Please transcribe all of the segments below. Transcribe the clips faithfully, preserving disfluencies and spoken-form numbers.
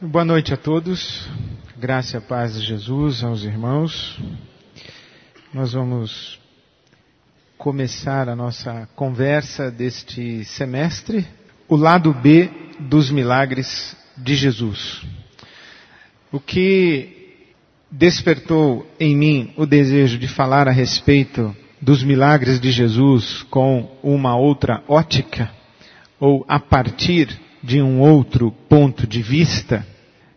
Boa noite a todos, graça e a paz de Jesus aos irmãos. Nós vamos começar a nossa conversa deste semestre, o lado B dos milagres de Jesus. O que despertou em mim o desejo de falar a respeito dos milagres de Jesus com uma outra ótica, ou a partir de um outro ponto de vista,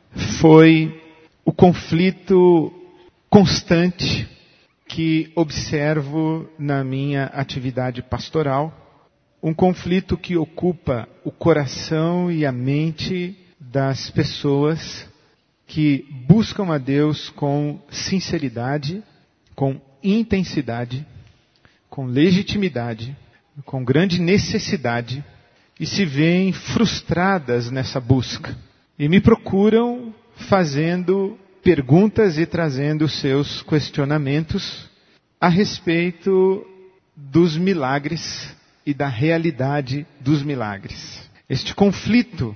foi o conflito constante que observo na minha atividade pastoral, um conflito que ocupa o coração e a mente das pessoas que buscam a Deus com sinceridade, com intensidade, com legitimidade, com grande necessidade, e se veem frustradas nessa busca. E me procuram fazendo perguntas e trazendo seus questionamentos a respeito dos milagres e da realidade dos milagres. Este conflito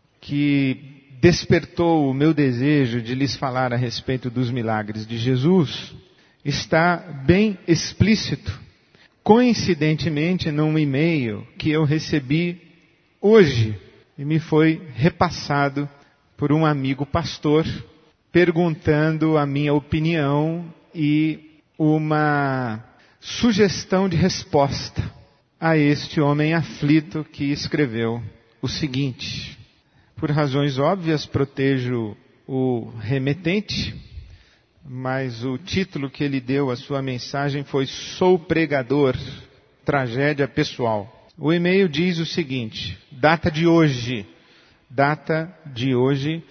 que despertou o meu desejo de lhes falar a respeito dos milagres de Jesus está bem explícito, coincidentemente num e-mail que eu recebi hoje, e me foi repassado por um amigo pastor, perguntando a minha opinião e uma sugestão de resposta a este homem aflito que escreveu o seguinte: por razões óbvias protejo o remetente, mas o título que ele deu à sua mensagem foi "Sou pregador, tragédia pessoal". O e-mail diz o seguinte, data de hoje, data de hoje,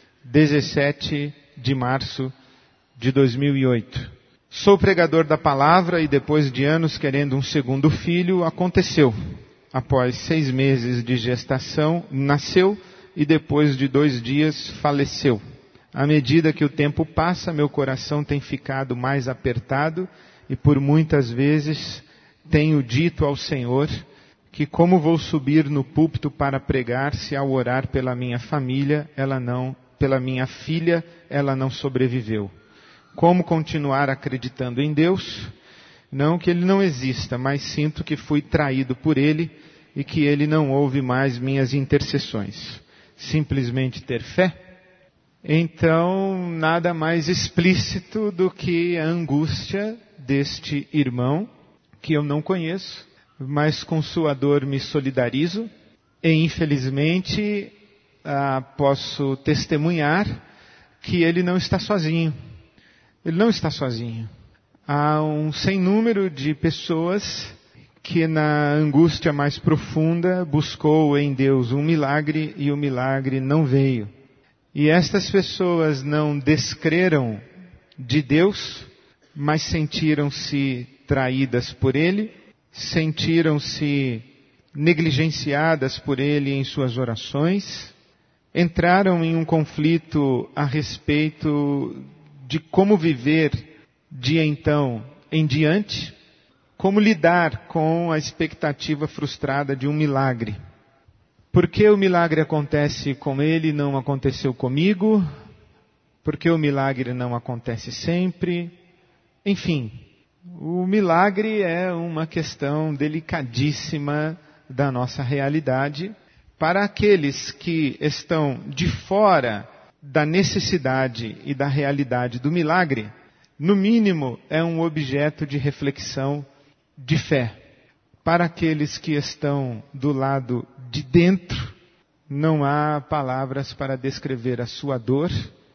dezessete de março de dois mil e oito. Sou pregador da palavra e depois de anos querendo um segundo filho, aconteceu. Após seis meses de gestação, nasceu e depois de dois dias faleceu. À medida que o tempo passa, meu coração tem ficado mais apertado e por muitas vezes tenho dito ao Senhor que como vou subir no púlpito para pregar se ao orar pela minha família, ela não, pela minha filha, ela não sobreviveu? Como continuar acreditando em Deus? Não que Ele não exista, mas sinto que fui traído por Ele e que Ele não ouve mais minhas intercessões. Simplesmente ter fé? Então, nada mais explícito do que a angústia deste irmão, que eu não conheço, mas com sua dor me solidarizo, e infelizmente ah, posso testemunhar que ele não está sozinho. Ele não está sozinho. Há um sem número de pessoas que na angústia mais profunda buscou em Deus um milagre e o milagre não veio. E estas pessoas não descreram de Deus, mas sentiram-se traídas por Ele, sentiram-se negligenciadas por Ele em suas orações, entraram em um conflito a respeito de como viver de então em diante, como lidar com a expectativa frustrada de um milagre. Por que o milagre acontece com ele e não aconteceu comigo? Por que o milagre não acontece sempre? Enfim, o milagre é uma questão delicadíssima da nossa realidade. Para aqueles que estão de fora da necessidade e da realidade do milagre, no mínimo é um objeto de reflexão de fé. Para aqueles que estão do lado de dentro, não há palavras para descrever a sua dor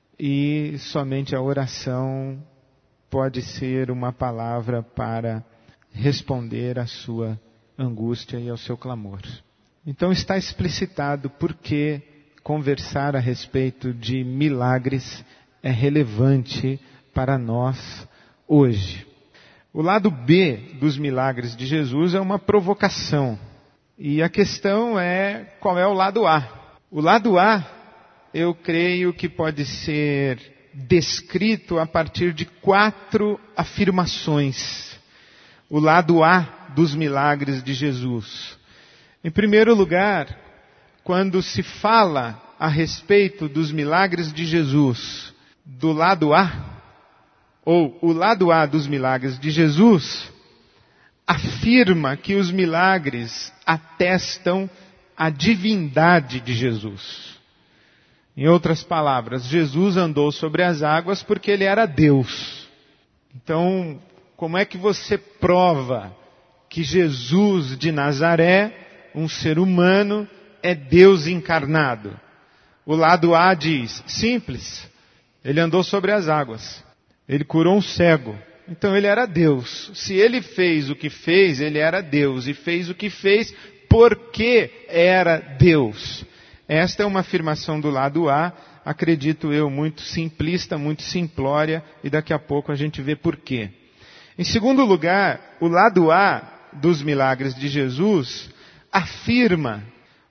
e somente a oração pode ser uma palavra para responder à sua angústia e ao seu clamor. Então está explicitado por que conversar a respeito de milagres é relevante para nós hoje. O lado B dos milagres de Jesus é uma provocação. E a questão é qual é o lado A. O lado A, eu creio que pode ser descrito a partir de quatro afirmações. O lado A dos milagres de Jesus. Em primeiro lugar, quando se fala a respeito dos milagres de Jesus do lado A, ou o lado A dos milagres de Jesus, afirma que os milagres atestam a divindade de Jesus. Em outras palavras, Jesus andou sobre as águas porque ele era Deus. Então, como é que você prova que Jesus de Nazaré, um ser humano, é Deus encarnado? O lado A diz, simples, ele andou sobre as águas, ele curou um cego, então ele era Deus. Se ele fez o que fez, ele era Deus, e fez o que fez porque era Deus. Esta é uma afirmação do lado A, acredito eu, muito simplista, muito simplória, e daqui a pouco a gente vê por quê. Em segundo lugar, o lado A dos milagres de Jesus afirma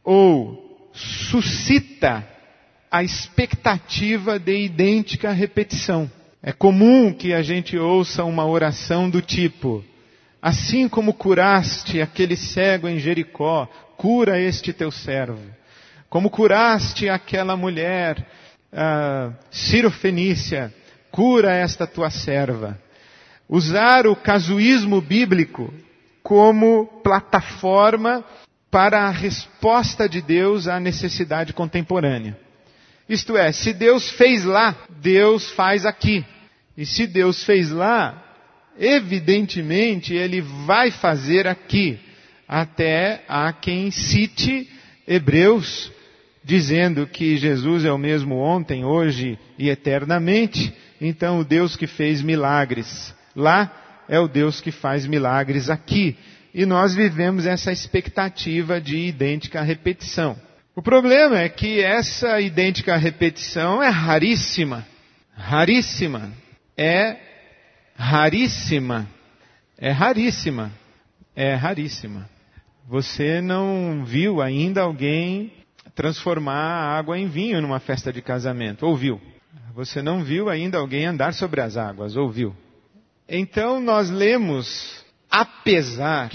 ou suscita a expectativa de idêntica repetição. É comum que a gente ouça uma oração do tipo, assim como curaste aquele cego em Jericó, cura este teu servo. Como curaste aquela mulher, uh, Ciro-fenícia, cura esta tua serva. Usar o casuísmo bíblico como plataforma para a resposta de Deus à necessidade contemporânea. Isto é, se Deus fez lá, Deus faz aqui. E se Deus fez lá, evidentemente Ele vai fazer aqui. Até há quem cite Hebreus, dizendo que Jesus é o mesmo ontem, hoje e eternamente. Então o Deus que fez milagres lá é o Deus que faz milagres aqui. E nós vivemos essa expectativa de idêntica repetição. O problema é que essa idêntica repetição é raríssima. Raríssima. É raríssima. É raríssima. É raríssima. Você não viu ainda alguém transformar a água em vinho numa festa de casamento, ou viu? Você não viu ainda alguém andar sobre as águas, ou viu? Então nós lemos, apesar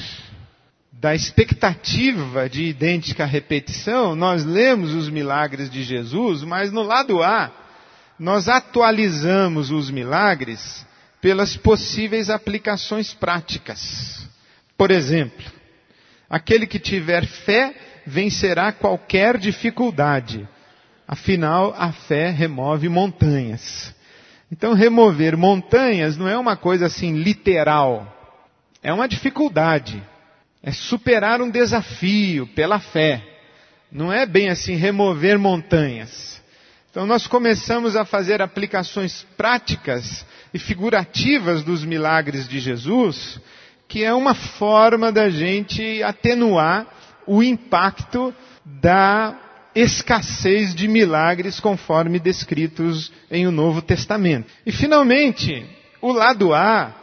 da expectativa de idêntica repetição, nós lemos os milagres de Jesus, mas no lado A, nós atualizamos os milagres pelas possíveis aplicações práticas. Por exemplo, aquele que tiver fé vencerá qualquer dificuldade. Afinal, a fé remove montanhas. Então, remover montanhas não é uma coisa assim literal. É uma dificuldade. É superar um desafio pela fé. Não é bem assim remover montanhas. Então, nós começamos a fazer aplicações práticas e figurativas dos milagres de Jesus, que é uma forma da gente atenuar o impacto da escassez de milagres conforme descritos em o Novo Testamento. E finalmente, o lado A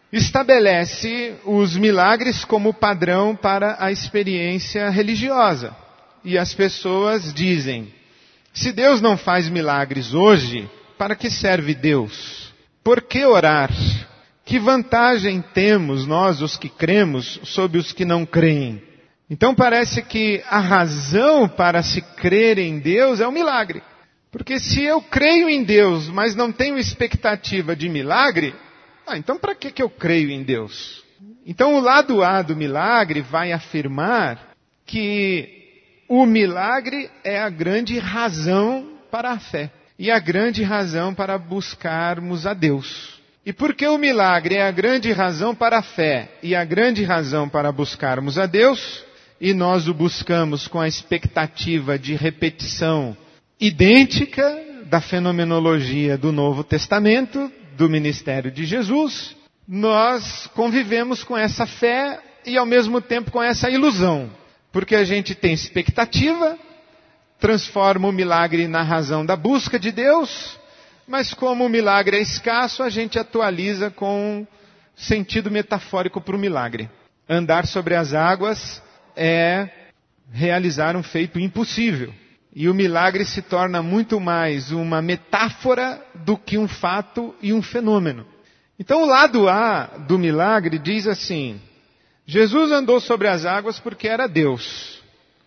estabelece os milagres como padrão para a experiência religiosa. E as pessoas dizem, se Deus não faz milagres hoje, para que serve Deus? Por que orar? Que vantagem temos nós, os que cremos, sobre os que não creem? Então parece que a razão para se crer em Deus é o milagre. Porque se eu creio em Deus, mas não tenho expectativa de milagre, ah, então para que, que eu creio em Deus? Então o lado A do milagre vai afirmar que o milagre é a grande razão para a fé. E a grande razão para buscarmos a Deus. E porque o milagre é a grande razão para a fé e a grande razão para buscarmos a Deus, e nós o buscamos com a expectativa de repetição idêntica da fenomenologia do Novo Testamento, do ministério de Jesus, nós convivemos com essa fé e ao mesmo tempo com essa ilusão. Porque a gente tem expectativa, transforma o milagre na razão da busca de Deus, mas como o milagre é escasso, a gente atualiza com sentido metafórico para o milagre. Andar sobre as águas é realizar um feito impossível. E o milagre se torna muito mais uma metáfora do que um fato e um fenômeno. Então o lado A do milagre diz assim, Jesus andou sobre as águas porque era Deus.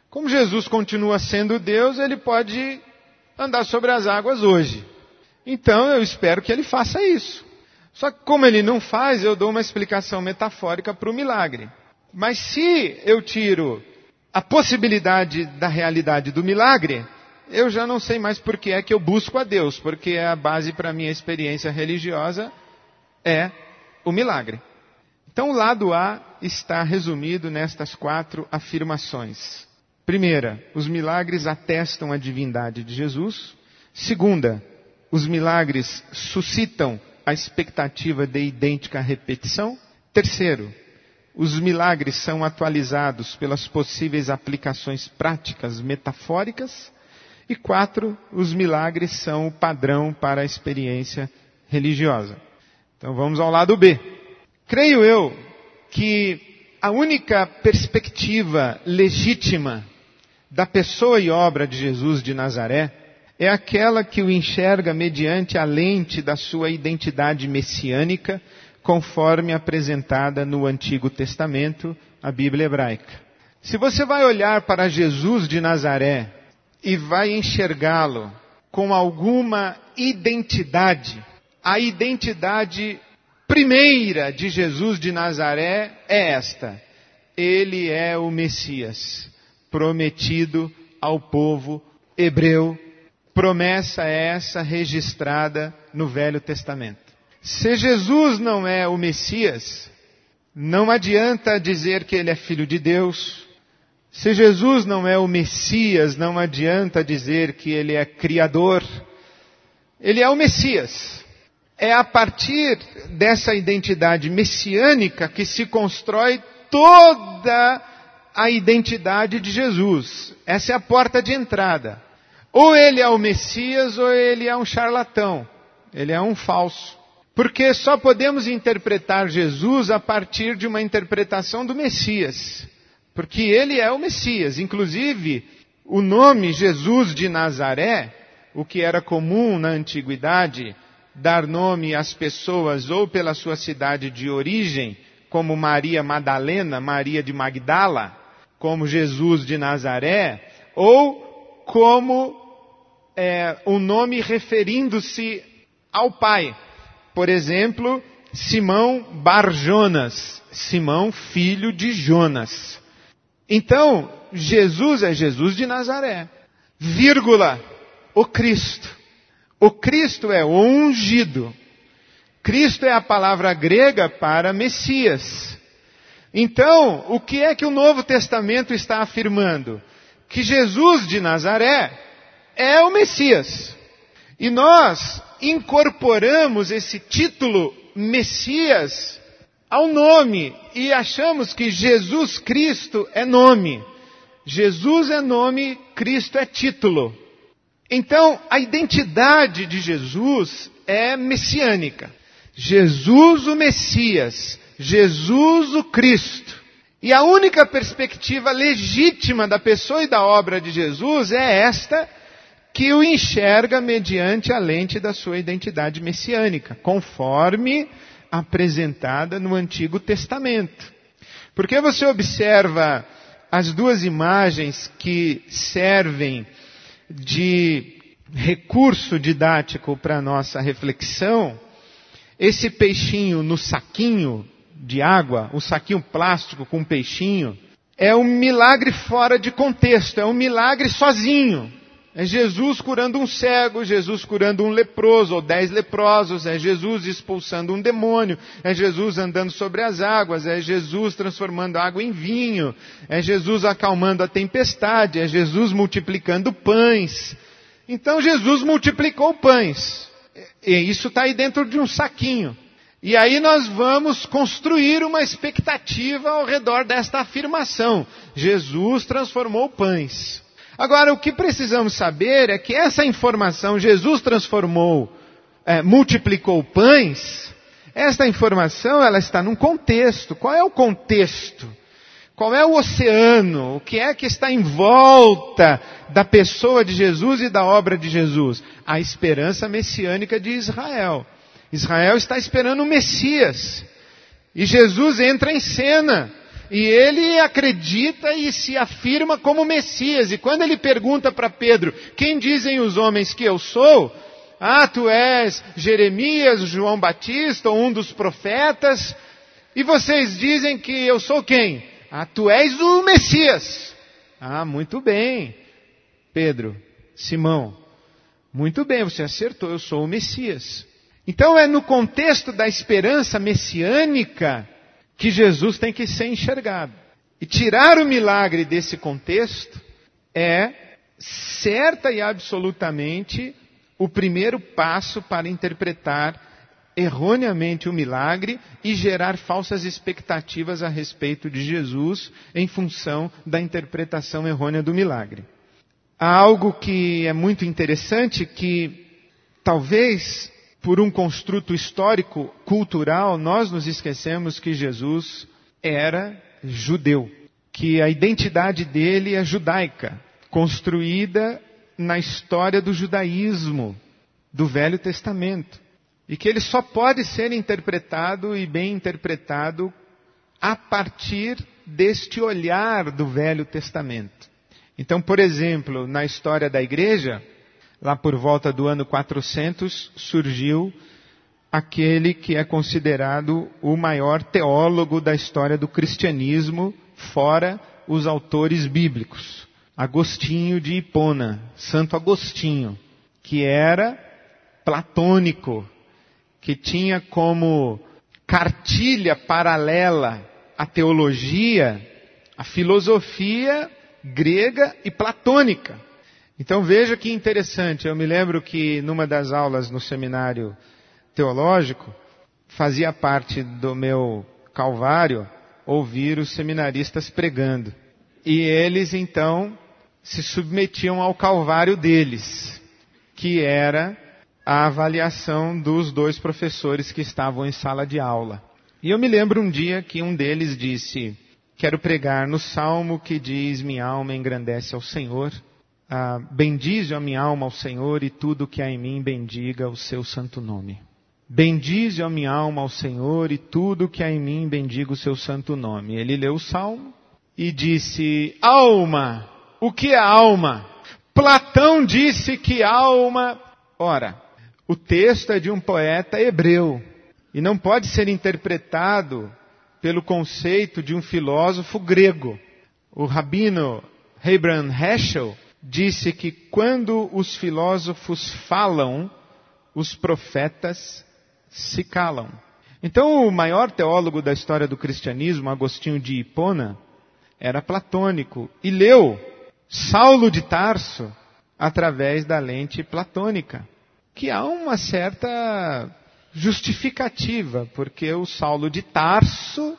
Como Jesus continua sendo Deus, ele pode andar sobre as águas hoje. Então eu espero que ele faça isso. Só que como ele não faz, eu dou uma explicação metafórica para o milagre. Mas se eu tiro a possibilidade da realidade do milagre, eu já não sei mais por que é que eu busco a Deus, porque a base para a minha experiência religiosa é o milagre. Então o lado A está resumido nestas quatro afirmações. Primeira, os milagres atestam a divindade de Jesus. Segunda, os milagres suscitam a expectativa de idêntica repetição. Terceiro, os milagres são atualizados pelas possíveis aplicações práticas metafóricas. E quatro, os milagres são o padrão para a experiência religiosa. Então vamos ao lado B. Creio eu que a única perspectiva legítima da pessoa e obra de Jesus de Nazaré é aquela que o enxerga mediante a lente da sua identidade messiânica, conforme apresentada no Antigo Testamento, a Bíblia hebraica. Se você vai olhar para Jesus de Nazaré e vai enxergá-lo com alguma identidade, a identidade primeira de Jesus de Nazaré é esta: ele é o Messias, prometido ao povo hebreu, promessa essa registrada no Velho Testamento. Se Jesus não é o Messias, não adianta dizer que ele é filho de Deus. Se Jesus não é o Messias, não adianta dizer que ele é criador. Ele é o Messias. É a partir dessa identidade messiânica que se constrói toda a identidade de Jesus. Essa é a porta de entrada. Ou ele é o Messias ou ele é um charlatão. Ele é um falso. Porque só podemos interpretar Jesus a partir de uma interpretação do Messias. Porque ele é o Messias. Inclusive, o nome Jesus de Nazaré, o que era comum na antiguidade, dar nome às pessoas ou pela sua cidade de origem, como Maria Madalena, Maria de Magdala, como Jesus de Nazaré, ou como é, um nome referindo-se ao Pai. Por exemplo, Simão Bar Jonas, Simão filho de Jonas. Então, Jesus é Jesus de Nazaré, vírgula, o Cristo. O Cristo é o ungido. Cristo é a palavra grega para Messias. Então, o que é que o Novo Testamento está afirmando? Que Jesus de Nazaré é o Messias. E nós incorporamos esse título Messias ao nome e achamos que Jesus Cristo é nome. Jesus é nome, Cristo é título. Então, a identidade de Jesus é messiânica. Jesus o Messias, Jesus o Cristo. E a única perspectiva legítima da pessoa e da obra de Jesus é esta, que o enxerga mediante a lente da sua identidade messiânica, conforme apresentada no Antigo Testamento. Porque você observa as duas imagens que servem de recurso didático para a nossa reflexão, esse peixinho no saquinho de água, o saquinho plástico com peixinho, é um milagre fora de contexto, é um milagre sozinho. É Jesus curando um cego, Jesus curando um leproso ou dez leprosos, é Jesus expulsando um demônio, é Jesus andando sobre as águas, é Jesus transformando água em vinho, é Jesus acalmando a tempestade, é Jesus multiplicando pães. Então Jesus multiplicou pães. E isso está aí dentro de um saquinho. E aí nós vamos construir uma expectativa ao redor desta afirmação. Jesus transformou pães. Agora, o que precisamos saber é que essa informação, Jesus transformou, é, multiplicou pães, esta informação ela está num contexto. Qual é o contexto? Qual é o oceano? O que é que está em volta da pessoa de Jesus e da obra de Jesus? A esperança messiânica de Israel. Israel está esperando o Messias. E Jesus entra em cena. e ele acredita e se afirma como Messias. E quando ele pergunta para Pedro, quem dizem os homens que eu sou? Ah, tu és Jeremias, João Batista, ou um dos profetas, e vocês dizem que eu sou quem? Ah, tu és o Messias. Ah, muito bem, Pedro, Simão, muito bem, você acertou, eu sou o Messias. Então é no contexto da esperança messiânica que Jesus tem que ser enxergado. E tirar o milagre desse contexto é certa e absolutamente o primeiro passo para interpretar erroneamente o milagre e gerar falsas expectativas a respeito de Jesus em função da interpretação errônea do milagre. Há algo que é muito interessante, que talvez por um construto histórico, cultural, nós nos esquecemos que Jesus era judeu, que a identidade dele é judaica, construída na história do judaísmo, do Velho Testamento, e que ele só pode ser interpretado e bem interpretado a partir deste olhar do Velho Testamento. Então, por exemplo, na história da igreja, lá por volta do ano quatrocentos, surgiu aquele que é considerado o maior teólogo da história do cristianismo, fora os autores bíblicos. Agostinho de Hipona, Santo Agostinho, que era platônico, que tinha como cartilha paralela a teologia, a filosofia grega e platônica. Então veja que interessante, eu me lembro que numa das aulas no seminário teológico, fazia parte do meu calvário ouvir os seminaristas pregando. E eles então se submetiam ao calvário deles, que era a avaliação dos dois professores que estavam em sala de aula. E eu me lembro um dia que um deles disse, quero pregar no salmo que diz, minha alma engrandece ao Senhor. Ah, bendize a minha alma ao Senhor e tudo que há em mim bendiga o seu santo nome. Bendize a minha alma ao Senhor e tudo que há em mim bendiga o seu santo nome. Ele leu o salmo e disse, alma, o que é alma? Platão disse que alma... Ora, o texto é de um poeta hebreu e não pode ser interpretado pelo conceito de um filósofo grego. O rabino Abraham Heschel disse que quando os filósofos falam, os profetas se calam. Então o maior teólogo da história do cristianismo, Agostinho de Hipona, era platônico e leu Saulo de Tarso através da lente platônica, que há uma certa justificativa, porque o Saulo de Tarso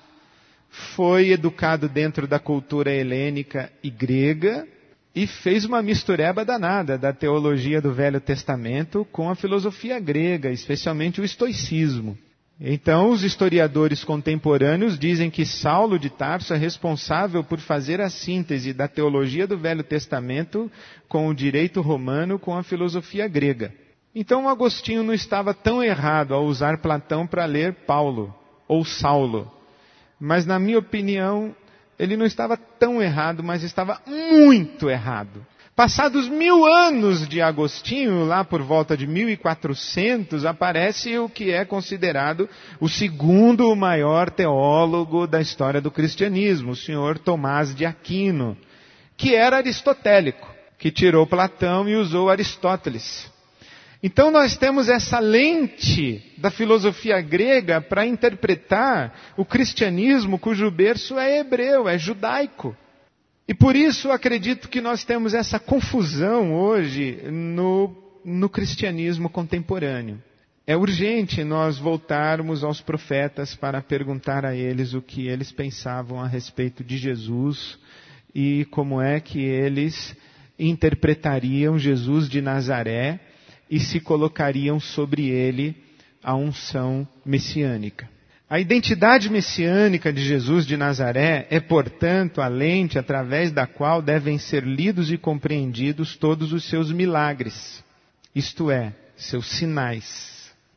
foi educado dentro da cultura helênica e grega e fez uma mistureba danada da teologia do Velho Testamento com a filosofia grega, especialmente o estoicismo. Então, os historiadores contemporâneos dizem que Saulo de Tarso é responsável por fazer a síntese da teologia do Velho Testamento com o direito romano, com a filosofia grega. Então, Agostinho não estava tão errado ao usar Platão para ler Paulo ou Saulo. Mas, na minha opinião, ele não estava tão errado, mas estava muito errado. Passados mil anos de Agostinho, lá por volta de mil e quatrocentos, aparece o que é considerado o segundo maior teólogo da história do cristianismo, o senhor Tomás de Aquino, que era aristotélico, que tirou Platão e usou Aristóteles. Então nós temos essa lente da filosofia grega para interpretar o cristianismo cujo berço é hebreu, é judaico. E por isso acredito que nós temos essa confusão hoje no, no cristianismo contemporâneo. É urgente nós voltarmos aos profetas para perguntar a eles o que eles pensavam a respeito de Jesus e como é que eles interpretariam Jesus de Nazaré e se colocariam sobre ele a unção messiânica. A identidade messiânica de Jesus de Nazaré é, portanto, a lente através da qual devem ser lidos e compreendidos todos os seus milagres, isto é, seus sinais.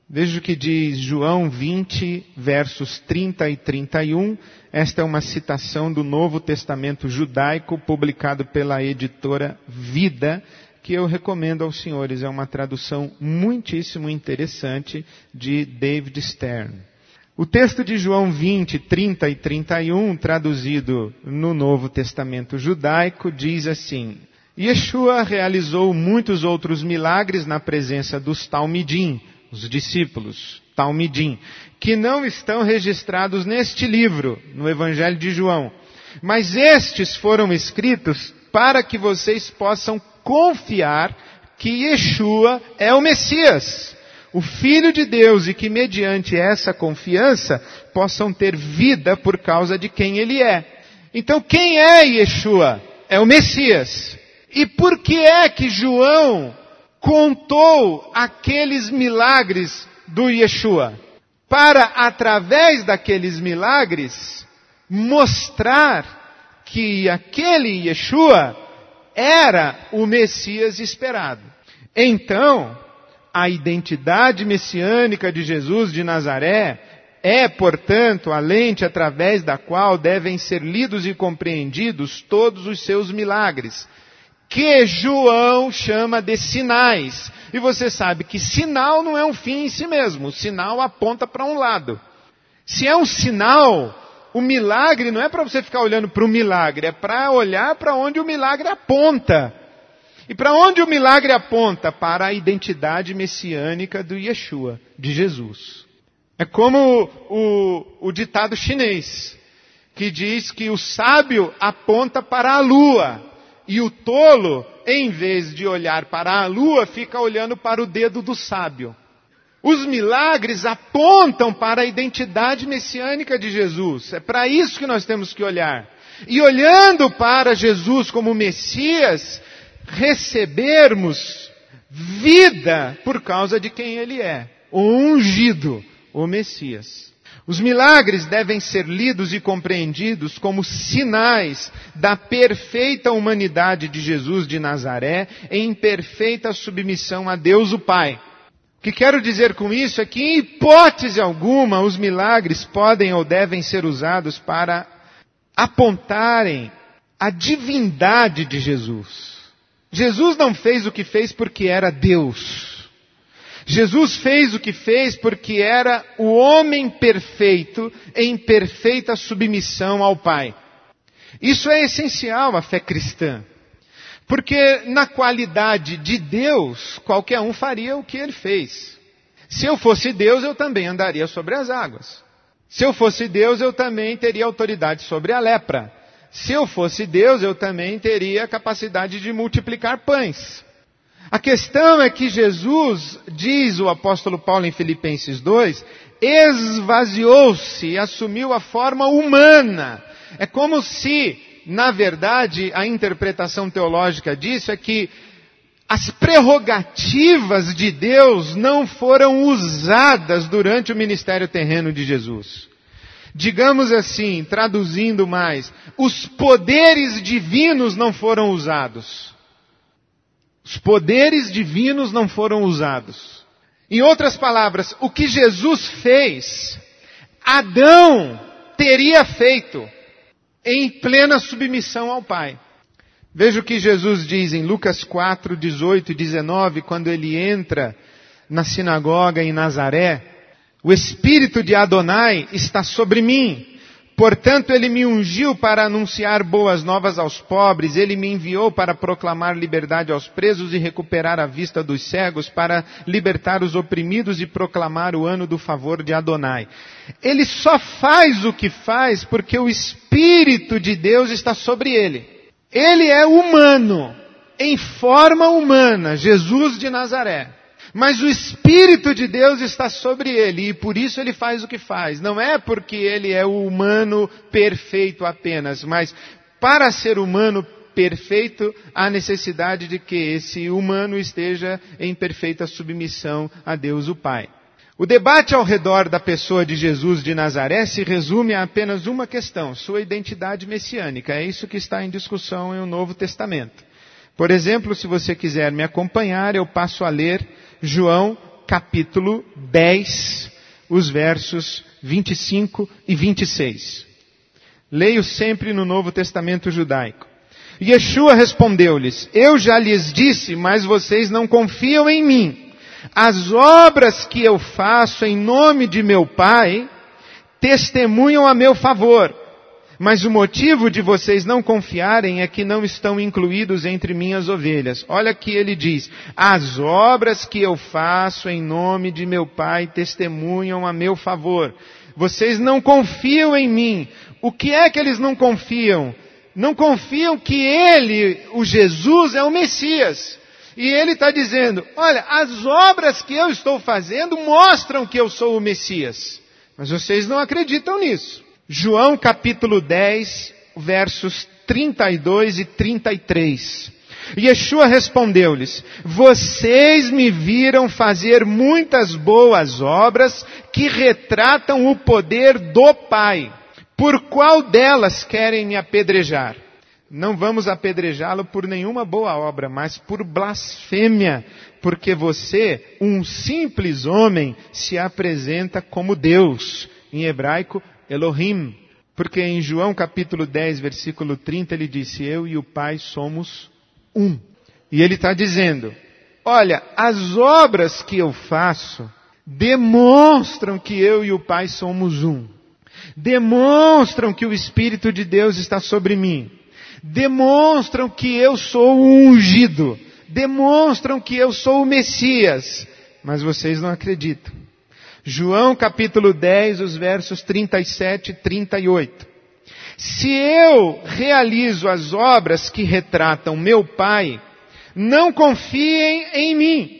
Veja o que diz João vinte, versos trinta e trinta e um. Esta é uma citação do Novo Testamento judaico, publicado pela editora Vida, que eu recomendo aos senhores. É uma tradução muitíssimo interessante de David Stern. O texto de João vinte, trinta e trinta e um, traduzido no Novo Testamento judaico, diz assim: Yeshua realizou muitos outros milagres na presença dos Talmidim, os discípulos, Talmidim, que não estão registrados neste livro, no Evangelho de João. Mas estes foram escritos para que vocês possam confiar que Yeshua é o Messias, o Filho de Deus, e que mediante essa confiança possam ter vida por causa de quem Ele é. Então quem é Yeshua? É o Messias. E por que é que João contou aqueles milagres do Yeshua? Para, através daqueles milagres, mostrar que aquele Yeshua era o Messias esperado. Então, a identidade messiânica de Jesus de Nazaré é, portanto, a lente através da qual devem ser lidos e compreendidos todos os seus milagres, que João chama de sinais. E você sabe que sinal não é um fim em si mesmo. O sinal aponta para um lado. Se é um sinal, o milagre não é para você ficar olhando para o milagre, é para olhar para onde o milagre aponta. E para onde o milagre aponta? Para a identidade messiânica do Yeshua, de Jesus. É como o, o, o ditado chinês, que diz que o sábio aponta para a lua. E o tolo, em vez de olhar para a lua, fica olhando para o dedo do sábio. Os milagres apontam para a identidade messiânica de Jesus. É para isso que nós temos que olhar. E olhando para Jesus como Messias, recebermos vida por causa de quem Ele é. O ungido, o Messias. Os milagres devem ser lidos e compreendidos como sinais da perfeita humanidade de Jesus de Nazaré em perfeita submissão a Deus o Pai. O que quero dizer com isso é que, em hipótese alguma, os milagres podem ou devem ser usados para apontarem a divindade de Jesus. Jesus não fez o que fez porque era Deus. Jesus fez o que fez porque era o homem perfeito em perfeita submissão ao Pai. Isso é essencial à fé cristã. Porque na qualidade de Deus, qualquer um faria o que Ele fez. Se eu fosse Deus, eu também andaria sobre as águas. Se eu fosse Deus, eu também teria autoridade sobre a lepra. Se eu fosse Deus, eu também teria capacidade de multiplicar pães. A questão é que Jesus, diz o apóstolo Paulo em Filipenses dois, esvaziou-se e assumiu a forma humana. É como se, na verdade, a interpretação teológica disso é que as prerrogativas de Deus não foram usadas durante o ministério terreno de Jesus. Digamos assim, traduzindo mais, os poderes divinos não foram usados. Os poderes divinos não foram usados. Em outras palavras, o que Jesus fez, Adão teria feito em plena submissão ao Pai. Veja o que Jesus diz em Lucas quatro, dezoito e dezenove, quando ele entra na sinagoga em Nazaré. O Espírito de Adonai está sobre mim. Portanto, Ele me ungiu para anunciar boas novas aos pobres. Ele me enviou para proclamar liberdade aos presos e recuperar a vista dos cegos, para libertar os oprimidos e proclamar o ano do favor de Adonai. Ele só faz o que faz porque o Espírito de Deus está sobre ele. Ele é humano, em forma humana, Jesus de Nazaré. Mas o Espírito de Deus está sobre ele e por isso ele faz o que faz. Não é porque ele é o humano perfeito apenas, mas para ser humano perfeito há necessidade de que esse humano esteja em perfeita submissão a Deus o Pai. O debate ao redor da pessoa de Jesus de Nazaré se resume a apenas uma questão, sua identidade messiânica. É isso que está em discussão no Novo Testamento. Por exemplo, se você quiser me acompanhar, eu passo a ler João capítulo dez, os versos vinte e cinco e vinte e seis. Leio sempre no Novo Testamento judaico. Yeshua respondeu-lhes: eu já lhes disse, mas vocês não confiam em mim. As obras que eu faço em nome de meu Pai testemunham a meu favor. Mas o motivo de vocês não confiarem é que não estão incluídos entre minhas ovelhas. Olha que ele diz: as obras que eu faço em nome de meu Pai testemunham a meu favor. Vocês não confiam em mim. O que é que eles não confiam? Não confiam que ele, o Jesus, é o Messias. E ele está dizendo: olha, as obras que eu estou fazendo mostram que eu sou o Messias. Mas vocês não acreditam nisso. João capítulo dez, versos trinta e dois e trinta e três. Yeshua respondeu-lhes: vocês me viram fazer muitas boas obras que retratam o poder do Pai. Por qual delas querem me apedrejar? Não vamos apedrejá-lo por nenhuma boa obra, mas por blasfêmia, porque você, um simples homem, se apresenta como Deus. Em hebraico, Elohim. Porque em João capítulo dez, versículo trinta, ele disse: eu e o Pai somos um. E ele está dizendo: olha, as obras que eu faço demonstram que eu e o Pai somos um. Demonstram que o Espírito de Deus está sobre mim. Demonstram que eu sou o ungido. Demonstram que eu sou o Messias. Mas vocês não acreditam. João capítulo dez, os versos trinta e sete e trinta e oito. Se eu realizo as obras que retratam meu Pai, não confiem em mim.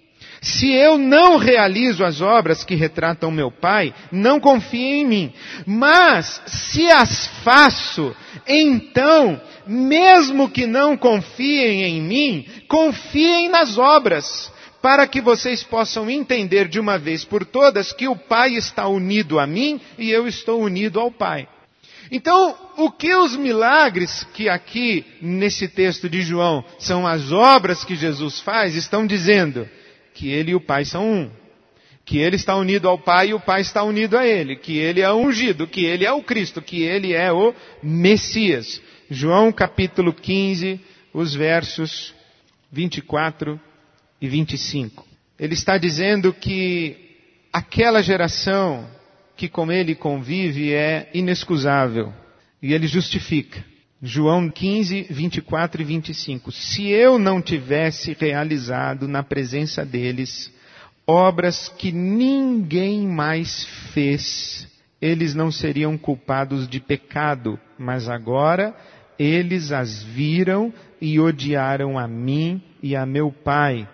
Se eu não realizo as obras que retratam meu Pai, não confiem em mim. Mas, se as faço, então, mesmo que não confiem em mim, confiem nas obras, para que vocês possam entender de uma vez por todas que o Pai está unido a mim e eu estou unido ao Pai. Então, o que os milagres que aqui, nesse texto de João, são as obras que Jesus faz, estão dizendo? Que ele e o Pai são um. Que ele está unido ao Pai e o Pai está unido a ele. Que ele é ungido, que ele é o Cristo, que ele é o Messias. João capítulo quinze, os versos vinte e quatro e vinte e cinco. Ele está dizendo que aquela geração que com ele convive é inexcusável. E ele justifica. João quinze, vinte e quatro e vinte e cinco. Se eu não tivesse realizado na presença deles obras que ninguém mais fez, eles não seriam culpados de pecado, mas agora eles as viram e odiaram a mim e a meu Pai.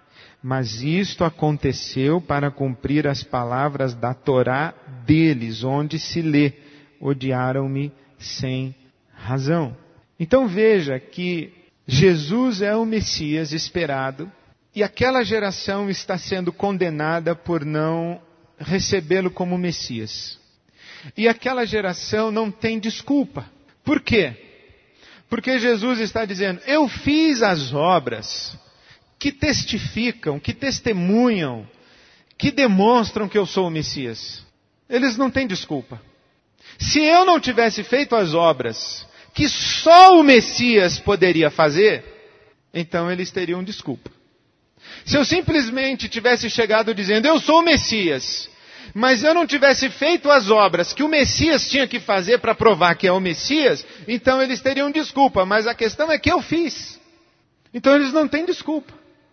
Mas isto aconteceu para cumprir as palavras da Torá deles, onde se lê: odiaram-me sem razão. Então veja que Jesus é o Messias esperado e aquela geração está sendo condenada por não recebê-lo como Messias. E aquela geração não tem desculpa. Por quê? Porque Jesus está dizendo: eu fiz as obras que testificam, que testemunham, que demonstram que eu sou o Messias. Eles não têm desculpa. Se eu não tivesse feito as obras que só o Messias poderia fazer, então eles teriam desculpa. Se eu simplesmente tivesse chegado dizendo: eu sou o Messias, mas eu não tivesse feito as obras que o Messias tinha que fazer para provar que é o Messias, então eles teriam desculpa. Mas a questão é que eu fiz. Então eles não têm desculpa.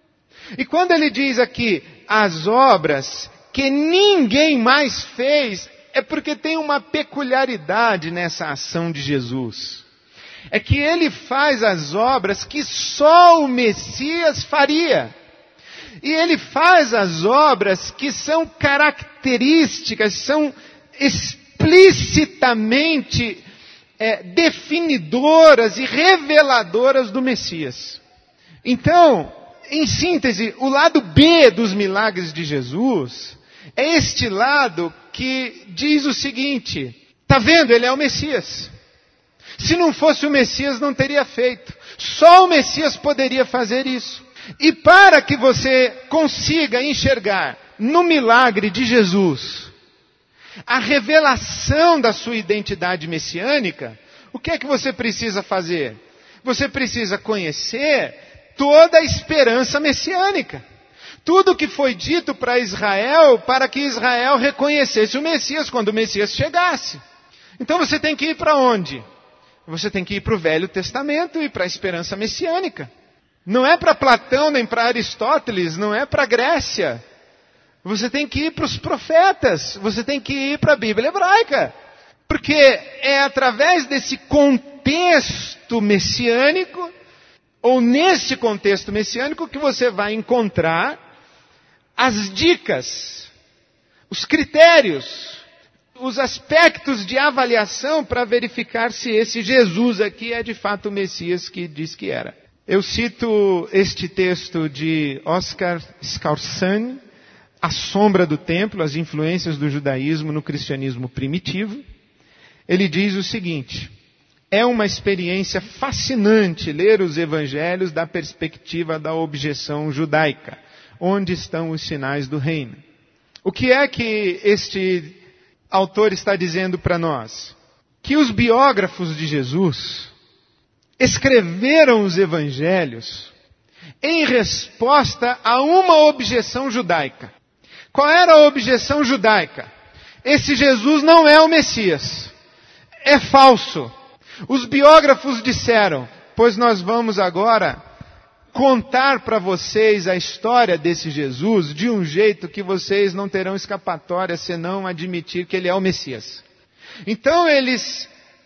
E quando ele diz aqui, as obras que ninguém mais fez, é porque tem uma peculiaridade nessa ação de Jesus. É que ele faz as obras que só o Messias faria. E ele faz as obras que são características, são explicitamente é, definidoras e reveladoras do Messias. Então, em síntese, o lado B dos milagres de Jesus é este lado que diz o seguinte: está vendo, ele é o Messias. Se não fosse o Messias, não teria feito. Só o Messias poderia fazer isso. E para que você consiga enxergar no milagre de Jesus a revelação da sua identidade messiânica, o que é que você precisa fazer? Você precisa conhecer toda a esperança messiânica. Tudo que foi dito para Israel, para que Israel reconhecesse o Messias quando o Messias chegasse. Então você tem que ir para onde? Você tem que ir para o Velho Testamento e para a esperança messiânica. Não é para Platão nem para Aristóteles, não é para a Grécia. Você tem que ir para os profetas, você tem que ir para a Bíblia hebraica. Porque é através desse contexto messiânico, ou nesse contexto messiânico, que você vai encontrar as dicas, os critérios, os aspectos de avaliação para verificar se esse Jesus aqui é de fato o Messias que diz que era. Eu cito este texto de Oscar Scarsani, A Sombra do Templo, as influências do judaísmo no cristianismo primitivo. Ele diz o seguinte: é uma experiência fascinante ler os evangelhos da perspectiva da objeção judaica. Onde estão os sinais do reino? O que é que este autor está dizendo para nós? Que os biógrafos de Jesus escreveram os evangelhos em resposta a uma objeção judaica. Qual era a objeção judaica? Esse Jesus não é o Messias. É falso. Os biógrafos disseram, pois nós vamos agora contar para vocês a história desse Jesus de um jeito que vocês não terão escapatória senão admitir que ele é o Messias. Então eles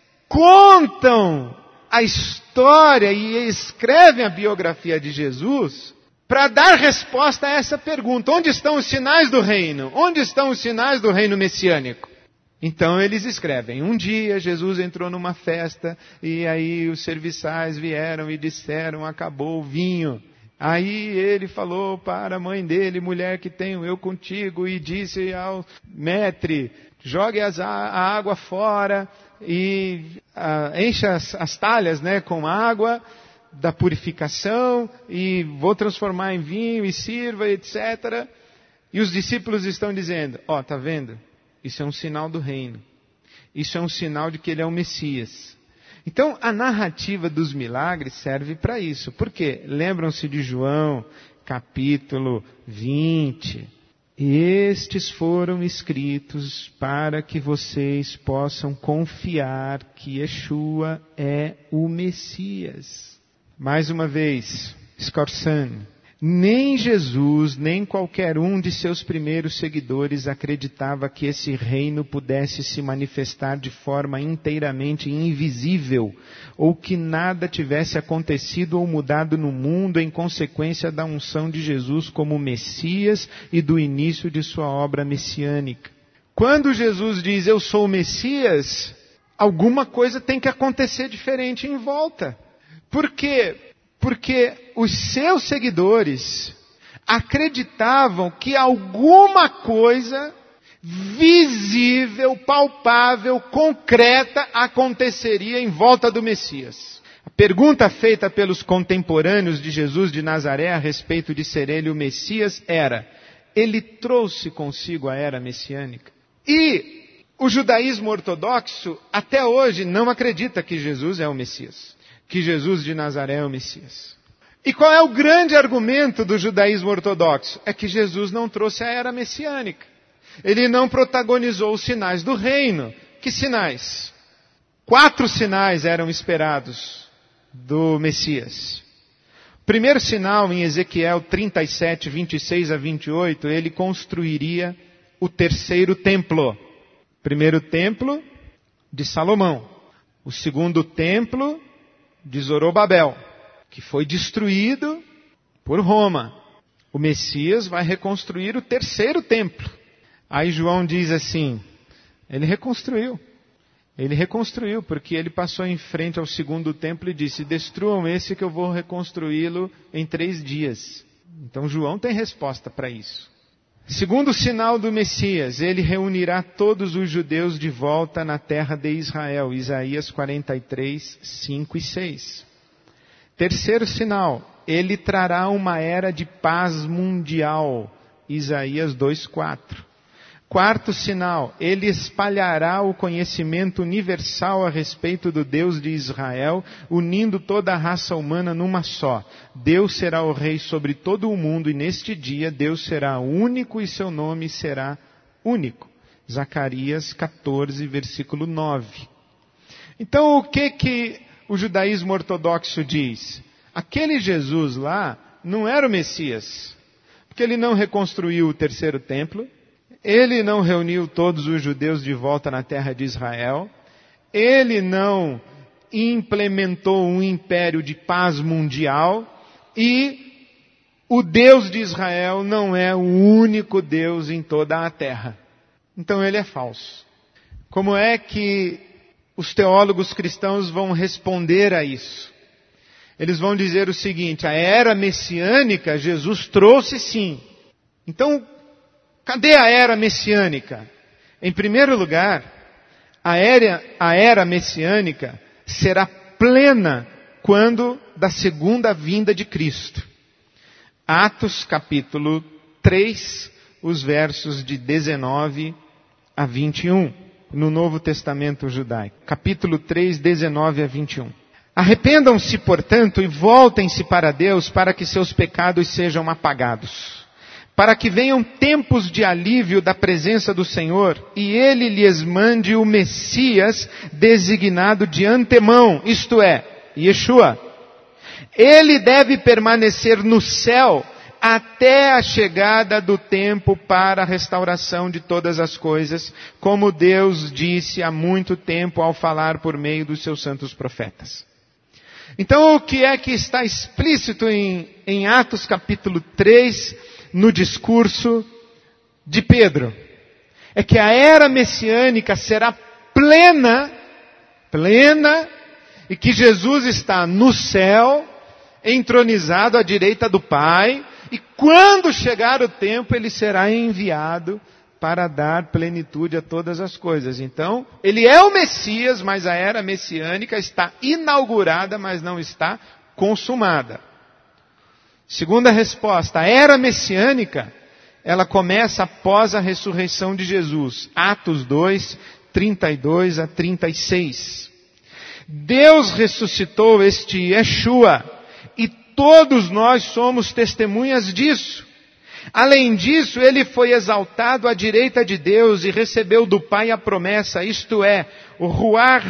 contam a história e escrevem a biografia de Jesus para dar resposta a essa pergunta. Onde estão os sinais do reino? Onde estão os sinais do reino messiânico? Então eles escrevem, um dia Jesus entrou numa festa e aí os serviçais vieram e disseram, acabou o vinho. Aí ele falou para a mãe dele, mulher, que tenho eu contigo, e disse ao maître, jogue as, a, a água fora e a, encha as, as talhas, né, com água da purificação e vou transformar em vinho e sirva, etcétera. E os discípulos estão dizendo, ó, oh, tá vendo? Isso é um sinal do reino. Isso é um sinal de que ele é o Messias. Então, a narrativa dos milagres serve para isso. Por quê? Lembram-se de João, capítulo vinte. Estes foram escritos para que vocês possam confiar que Yeshua é o Messias. Mais uma vez, Scorsani. Nem Jesus, nem qualquer um de seus primeiros seguidores acreditava que esse reino pudesse se manifestar de forma inteiramente invisível, ou que nada tivesse acontecido ou mudado no mundo em consequência da unção de Jesus como Messias e do início de sua obra messiânica. Quando Jesus diz, eu sou o Messias, alguma coisa tem que acontecer diferente em volta. Por quê? Porque os seus seguidores acreditavam que alguma coisa visível, palpável, concreta aconteceria em volta do Messias. A pergunta feita pelos contemporâneos de Jesus de Nazaré a respeito de ser ele o Messias era, ele trouxe consigo a era messiânica? E o judaísmo ortodoxo até hoje não acredita que Jesus é o Messias. Que Jesus de Nazaré é o Messias. E qual é o grande argumento do judaísmo ortodoxo? É que Jesus não trouxe a era messiânica. Ele não protagonizou os sinais do reino. Que sinais? Quatro sinais eram esperados do Messias. Primeiro sinal, em Ezequiel trinta e sete, vinte e seis a vinte e oito, ele construiria o terceiro templo. Primeiro templo de Salomão. O segundo templo de Zorobabel, que foi destruído por Roma. O Messias vai reconstruir o terceiro templo. Aí João diz assim, ele reconstruiu. Ele reconstruiu, porque ele passou em frente ao segundo templo e disse, destruam esse que eu vou reconstruí-lo em três dias. Então João tem resposta para isso. Segundo sinal do Messias, ele reunirá todos os judeus de volta na terra de Israel. Isaías quarenta e três, cinco e seis. Terceiro sinal, ele trará uma era de paz mundial. Isaías dois, quatro. Quarto sinal, ele espalhará o conhecimento universal a respeito do Deus de Israel, unindo toda a raça humana numa só. Deus será o rei sobre todo o mundo, e neste dia Deus será único e seu nome será único. Zacarias catorze, versículo nove. Então o que que o judaísmo ortodoxo diz? Aquele Jesus lá não era o Messias, porque ele não reconstruiu o terceiro templo, ele não reuniu todos os judeus de volta na terra de Israel, ele não implementou um império de paz mundial, e o Deus de Israel não é o único Deus em toda a terra. Então ele é falso. Como é que os teólogos cristãos vão responder a isso? Eles vão dizer o seguinte: a era messiânica Jesus trouxe sim. Então, cadê a era messiânica? Em primeiro lugar, a era, a era messiânica será plena quando da segunda vinda de Cristo. Atos capítulo três, os versos de dezenove a vinte e um, no Novo Testamento judaico. Capítulo três, dezenove a vinte e um. Arrependam-se, portanto, e voltem-se para Deus, para que seus pecados sejam apagados, para que venham tempos de alívio da presença do Senhor, e Ele lhes mande o Messias designado de antemão, isto é, Yeshua. Ele deve permanecer no céu até a chegada do tempo para a restauração de todas as coisas, como Deus disse há muito tempo ao falar por meio dos seus santos profetas. Então, o que é que está explícito em, em Atos capítulo três, no discurso de Pedro? É que a era messiânica será plena, plena, e que Jesus está no céu, entronizado à direita do Pai, e quando chegar o tempo, ele será enviado para dar plenitude a todas as coisas. Então, ele é o Messias, mas a era messiânica está inaugurada, mas não está consumada. Segunda resposta, a era messiânica, ela começa após a ressurreição de Jesus. Atos dois, trinta e dois a trinta e seis. Deus ressuscitou este Yeshua, e todos nós somos testemunhas disso. Além disso, ele foi exaltado à direita de Deus e recebeu do Pai a promessa, isto é, o Ruach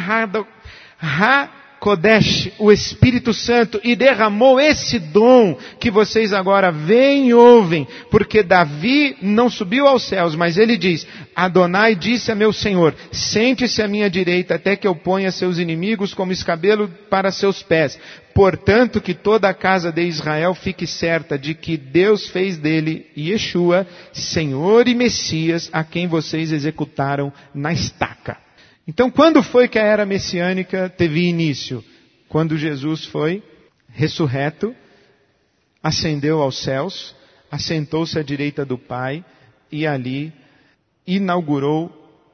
HaKodesh, o Espírito Santo, e derramou esse dom que vocês agora veem e ouvem, porque Davi não subiu aos céus, mas ele diz, Adonai disse a meu Senhor, sente-se à minha direita até que eu ponha seus inimigos como escabelo para seus pés. Portanto, que toda a casa de Israel fique certa de que Deus fez dele, Yeshua, Senhor e Messias, a quem vocês executaram na estaca. Então, quando foi que a era messiânica teve início? Quando Jesus foi ressurreto, ascendeu aos céus, assentou-se à direita do Pai e ali inaugurou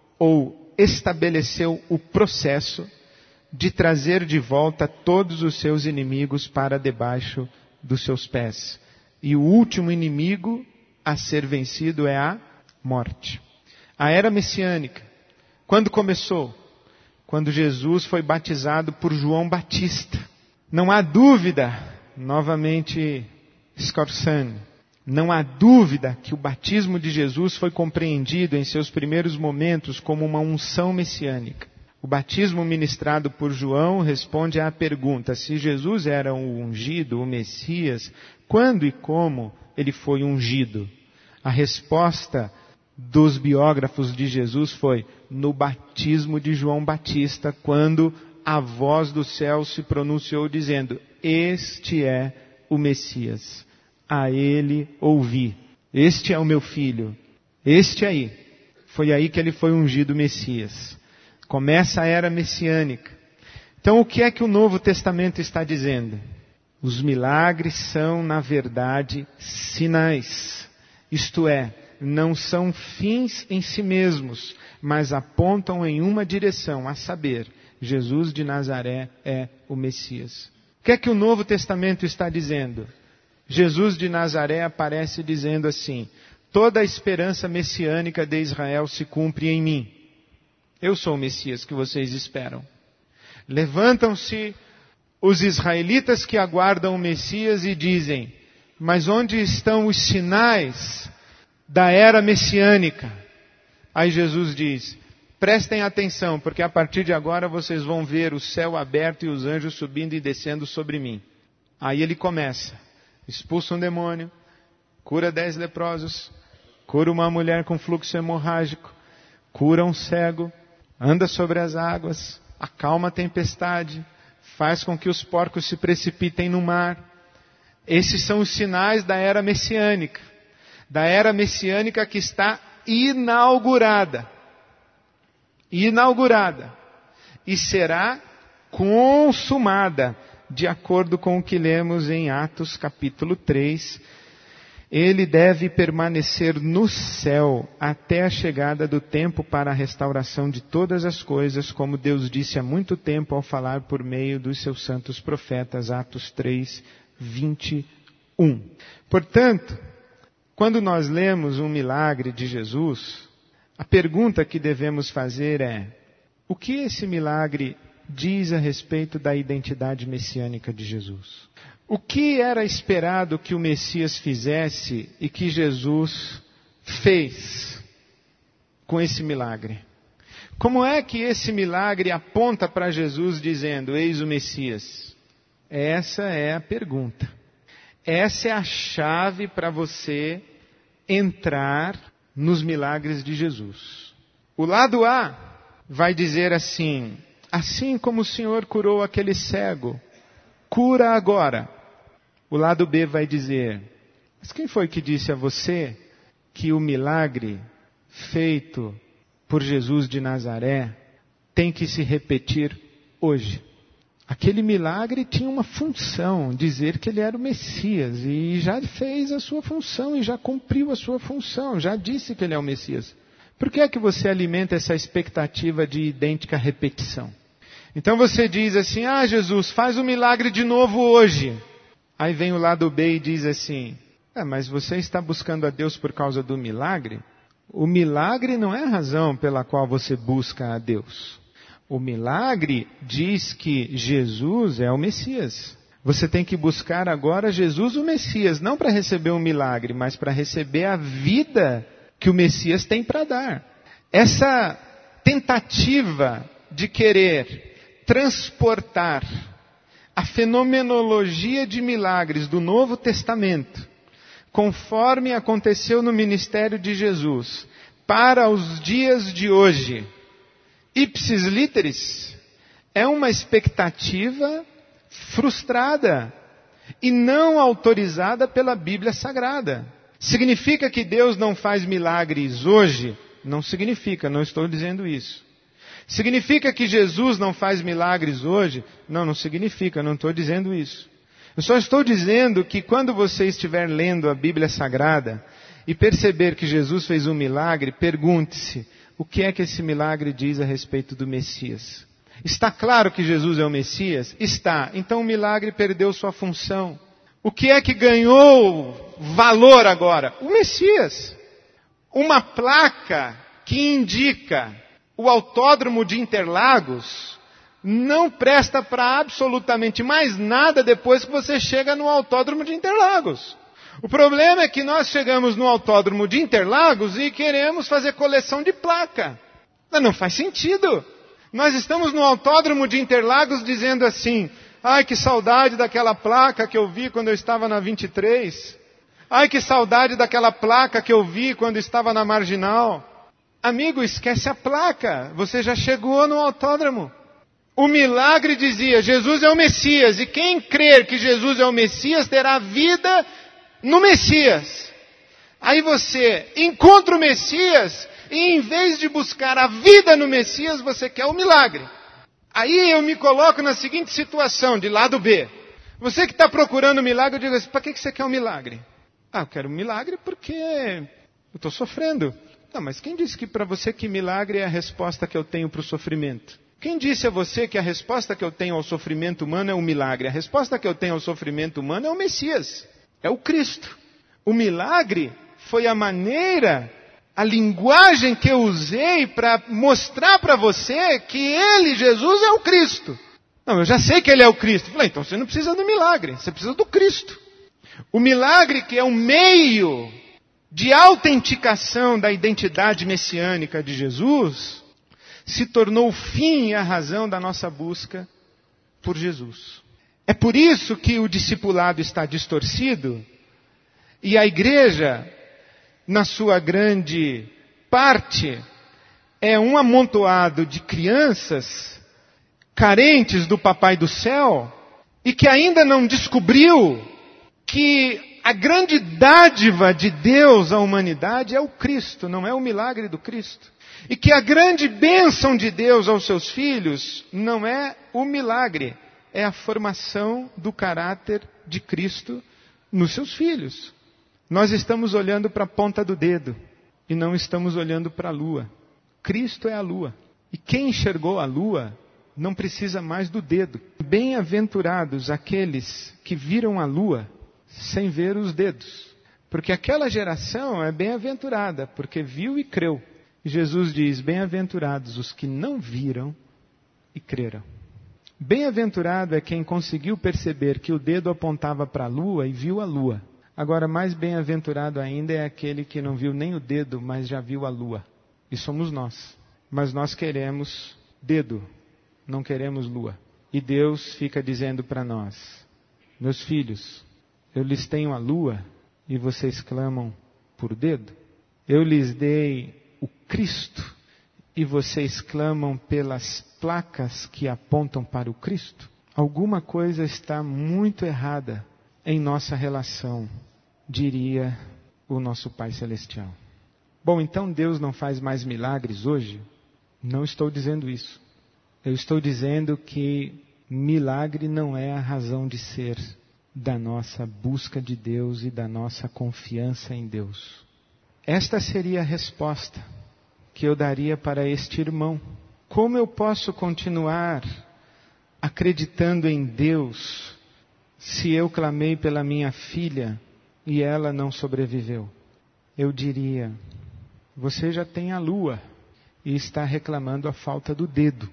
ou estabeleceu o processo de trazer de volta todos os seus inimigos para debaixo dos seus pés. E o último inimigo a ser vencido é a morte. A era messiânica, quando começou? Quando Jesus foi batizado por João Batista. Não há dúvida, novamente Scorsese, não há dúvida que o batismo de Jesus foi compreendido em seus primeiros momentos como uma unção messiânica. O batismo ministrado por João responde à pergunta, se Jesus era o ungido, o Messias, quando e como ele foi ungido? A resposta dos biógrafos de Jesus foi no batismo de João Batista, quando a voz do céu se pronunciou dizendo, este é o Messias, a ele ouvi, este é o meu filho, este aí, foi aí que ele foi ungido Messias. Começa a era messiânica. Então o que é que o Novo Testamento está dizendo? Os milagres são, na verdade, sinais. Isto é, não são fins em si mesmos, mas apontam em uma direção, a saber, Jesus de Nazaré é o Messias. O que é que o Novo Testamento está dizendo? Jesus de Nazaré aparece dizendo assim: toda a esperança messiânica de Israel se cumpre em mim. Eu sou o Messias que vocês esperam. Levantam-se os israelitas que aguardam o Messias e dizem: mas onde estão os sinais da era messiânica? Aí Jesus diz: prestem atenção, porque a partir de agora vocês vão ver o céu aberto e os anjos subindo e descendo sobre mim. Aí ele começa: expulsa um demônio, cura dez leprosos, cura uma mulher com fluxo hemorrágico, cura um cego, anda sobre as águas, acalma a tempestade, faz com que os porcos se precipitem no mar. Esses são os sinais da era messiânica. Da era messiânica que está inaugurada. Inaugurada. E será consumada, de acordo com o que lemos em Atos capítulo três. Ele deve permanecer no céu até a chegada do tempo para a restauração de todas as coisas, como Deus disse há muito tempo ao falar por meio dos seus santos profetas. Atos três, vinte e um. Portanto, quando nós lemos um milagre de Jesus, a pergunta que devemos fazer é: o que esse milagre diz a respeito da identidade messiânica de Jesus? O que era esperado que o Messias fizesse e que Jesus fez com esse milagre? Como é que esse milagre aponta para Jesus dizendo: eis o Messias? Essa é a pergunta. Essa é a chave para você entrar nos milagres de Jesus. O lado A vai dizer assim: assim como o Senhor curou aquele cego, cura agora. O lado B vai dizer: mas quem foi que disse a você que o milagre feito por Jesus de Nazaré tem que se repetir hoje? Aquele milagre tinha uma função, dizer que ele era o Messias, e já fez a sua função, e já cumpriu a sua função, já disse que ele é o Messias. Por que é que você alimenta essa expectativa de idêntica repetição? Então você diz assim: ah, Jesus, faz o milagre de novo hoje. Aí vem o lado B e diz assim: ah, mas você está buscando a Deus por causa do milagre? O milagre não é a razão pela qual você busca a Deus. O milagre diz que Jesus é o Messias. Você tem que buscar agora Jesus o Messias, não para receber um milagre, mas para receber a vida que o Messias tem para dar. Essa tentativa de querer transportar a fenomenologia de milagres do Novo Testamento, conforme aconteceu no ministério de Jesus, para os dias de hoje, ipsis literis, é uma expectativa frustrada e não autorizada pela Bíblia Sagrada. Significa que Deus não faz milagres hoje? Não significa, não estou dizendo isso. Significa que Jesus não faz milagres hoje? Não, não significa, não estou dizendo isso. Eu só estou dizendo que quando você estiver lendo a Bíblia Sagrada e perceber que Jesus fez um milagre, pergunte-se: o que é que esse milagre diz a respeito do Messias? Está claro que Jesus é o Messias? Está. Então o milagre perdeu sua função. O que é que ganhou valor agora? O Messias. Uma placa que indica o autódromo de Interlagos não presta para absolutamente mais nada depois que você chega no autódromo de Interlagos. O problema é que nós chegamos no autódromo de Interlagos e queremos fazer coleção de placa. Mas não faz sentido. Nós estamos no autódromo de Interlagos dizendo assim: ai, que saudade daquela placa que eu vi quando eu estava na vinte e três. Ai, que saudade daquela placa que eu vi quando estava na Marginal. Amigo, esquece a placa. Você já chegou no autódromo. O milagre dizia: Jesus é o Messias. E quem crer que Jesus é o Messias terá vida no Messias. Aí você encontra o Messias e em vez de buscar a vida no Messias, você quer o milagre. Aí eu me coloco na seguinte situação, de lado B. Você que está procurando um milagre, eu digo assim: para que você quer um milagre? Ah, eu quero um milagre porque eu estou sofrendo. Não, mas quem disse que para você que milagre é a resposta que eu tenho para o sofrimento? Quem disse a você que a resposta que eu tenho ao sofrimento humano é um milagre? A resposta que eu tenho ao sofrimento humano é o Messias, é o Cristo. O milagre foi a maneira, a linguagem que eu usei para mostrar para você que Ele, Jesus, é o Cristo. Não, eu já sei que Ele é o Cristo. Eu falei, então você não precisa do milagre, você precisa do Cristo. O milagre, que é um meio de autenticação da identidade messiânica de Jesus, se tornou o fim e a razão da nossa busca por Jesus. É por isso que o discipulado está distorcido e a igreja, na sua grande parte, é um amontoado de crianças carentes do Papai do Céu e que ainda não descobriu que a grande dádiva de Deus à humanidade é o Cristo, não é o milagre do Cristo. E que a grande bênção de Deus aos seus filhos não é o milagre, é a formação do caráter de Cristo nos seus filhos. Nós estamos olhando para a ponta do dedo e não estamos olhando para a lua. Cristo é a lua. E quem enxergou a lua não precisa mais do dedo. Bem-aventurados aqueles que viram a lua sem ver os dedos. Porque aquela geração é bem-aventurada, porque viu e creu. E Jesus diz, bem-aventurados os que não viram e creram. Bem-aventurado é quem conseguiu perceber que o dedo apontava para a lua e viu a lua. Agora, mais bem-aventurado ainda é aquele que não viu nem o dedo, mas já viu a lua. E somos nós. Mas nós queremos dedo, não queremos lua. E Deus fica dizendo para nós, meus filhos, eu lhes tenho a lua e vocês clamam por dedo. Eu lhes dei o Cristo e vocês clamam pelas placas que apontam para o Cristo. Alguma coisa está muito errada em nossa relação, diria o nosso Pai Celestial. Bom, então Deus não faz mais milagres hoje? Não estou dizendo isso. Eu estou dizendo que milagre não é a razão de ser da nossa busca de Deus e da nossa confiança em Deus. Esta seria a resposta que eu daria para este irmão. Como eu posso continuar acreditando em Deus se eu clamei pela minha filha e ela não sobreviveu? Eu diria, você já tem a lua e está reclamando a falta do dedo.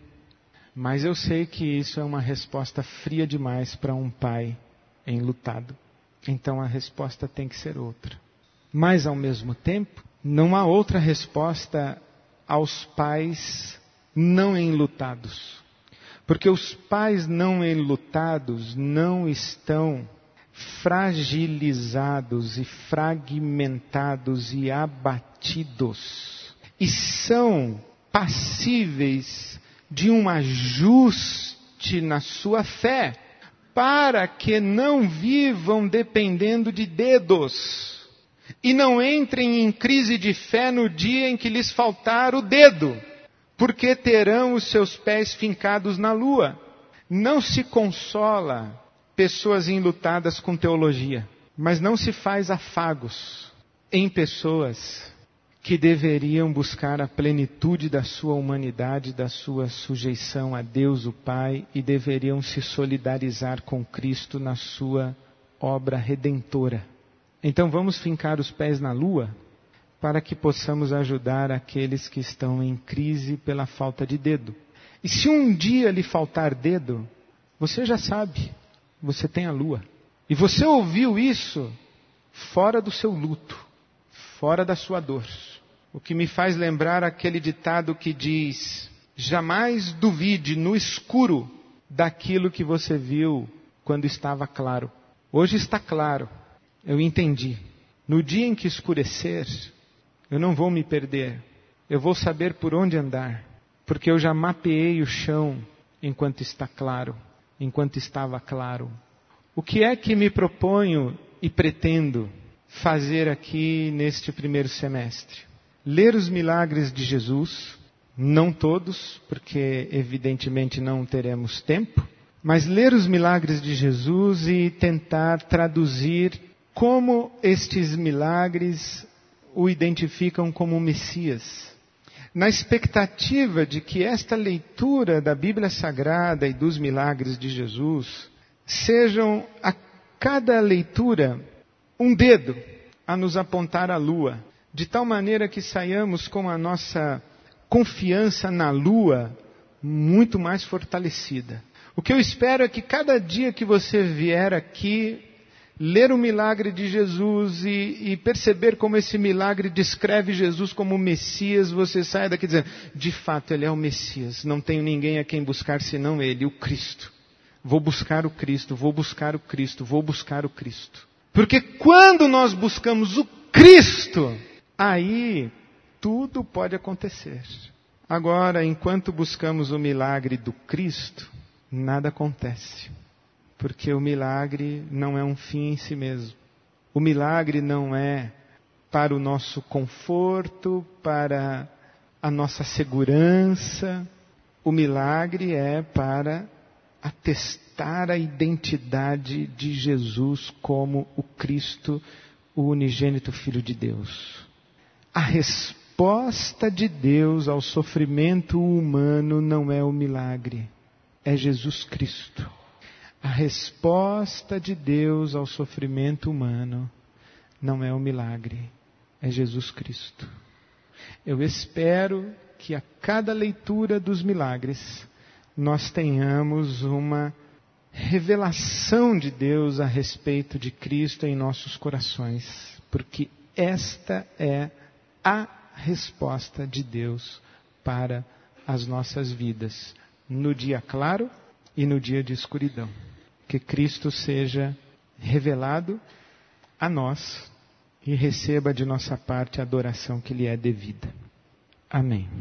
Mas eu sei que isso é uma resposta fria demais para um pai enlutado. Então a resposta tem que ser outra. Mas ao mesmo tempo, não há outra resposta aos pais não enlutados. Porque os pais não enlutados não estão fragilizados e fragmentados e abatidos. E são passíveis de um ajuste na sua fé, para que não vivam dependendo de dedos. E não entrem em crise de fé no dia em que lhes faltar o dedo, porque terão os seus pés fincados na lua. Não se consola pessoas enlutadas com teologia, mas não se faz afagos em pessoas que deveriam buscar a plenitude da sua humanidade, da sua sujeição a Deus o Pai, e deveriam se solidarizar com Cristo na sua obra redentora. Então vamos fincar os pés na lua, para que possamos ajudar aqueles que estão em crise pela falta de dedo. E se um dia lhe faltar dedo, você já sabe, você tem a lua. E você ouviu isso fora do seu luto, fora da sua dor. O que me faz lembrar aquele ditado que diz, jamais duvide no escuro daquilo que você viu quando estava claro. Hoje está claro, eu entendi. No dia em que escurecer, eu não vou me perder. Eu vou saber por onde andar, porque eu já mapeei o chão enquanto está claro, enquanto estava claro. O que é que me proponho e pretendo fazer aqui neste primeiro semestre? Ler os milagres de Jesus, não todos, porque evidentemente não teremos tempo, mas ler os milagres de Jesus e tentar traduzir como estes milagres o identificam como Messias. na expectativa de que esta leitura da Bíblia Sagrada e dos milagres de Jesus sejam a cada leitura um dedo a nos apontar à lua, de tal maneira que saiamos com a nossa confiança na lua muito mais fortalecida. O que eu espero é que cada dia que você vier aqui, ler o milagre de Jesus e, e perceber como esse milagre descreve Jesus como o Messias, você saia daqui dizendo, de fato ele é o Messias, não tenho ninguém a quem buscar senão ele, o Cristo. Vou buscar o Cristo, vou buscar o Cristo, vou buscar o Cristo. Porque quando nós buscamos o Cristo, aí tudo pode acontecer. Agora, enquanto buscamos o milagre do Cristo, nada acontece. Porque o milagre não é um fim em si mesmo. O milagre não é para o nosso conforto, para a nossa segurança. O milagre é para atestar a identidade de Jesus como o Cristo, o unigênito Filho de Deus. A resposta de Deus ao sofrimento humano não é o milagre, é Jesus Cristo. A resposta de Deus ao sofrimento humano não é o milagre, é Jesus Cristo. Eu espero que a cada leitura dos milagres nós tenhamos uma revelação de Deus a respeito de Cristo em nossos corações, porque esta é a resposta de Deus para as nossas vidas, no dia claro e no dia de escuridão. Que Cristo seja revelado a nós e receba de nossa parte a adoração que lhe é devida. Amém.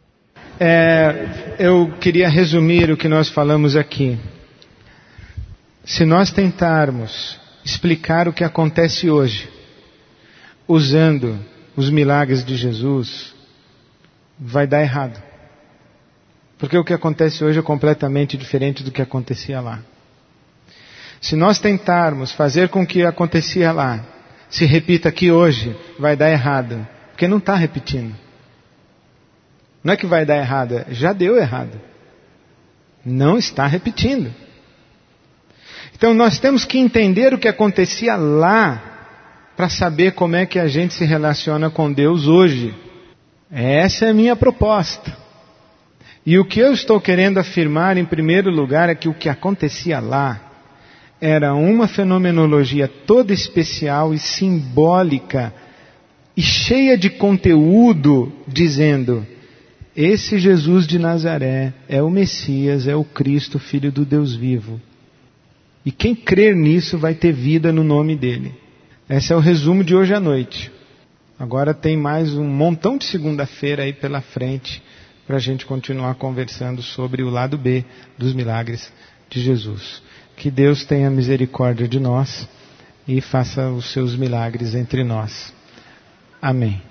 É, eu queria resumir o que nós falamos aqui. Se nós tentarmos explicar o que acontece hoje, usando os milagres de Jesus, vai dar errado. Porque o que acontece hoje é completamente diferente do que acontecia lá. Se nós tentarmos fazer com que acontecia lá se repita aqui hoje, vai dar errado. Porque não está repetindo. Não é que vai dar errado, já deu errado. Não está repetindo. Então nós temos que entender o que acontecia lá para saber como é que a gente se relaciona com Deus hoje. Essa é a minha proposta. E o que eu estou querendo afirmar em primeiro lugar é que o que acontecia lá era uma fenomenologia toda especial e simbólica e cheia de conteúdo, dizendo: esse Jesus de Nazaré é o Messias, é o Cristo, Filho do Deus vivo. E quem crer nisso vai ter vida no nome dele. Esse é o resumo de hoje à noite. Agora tem mais um montão de segunda-feira aí pela frente para a gente continuar conversando sobre o lado B dos milagres de Jesus. Que Deus tenha misericórdia de nós e faça os seus milagres entre nós. Amém.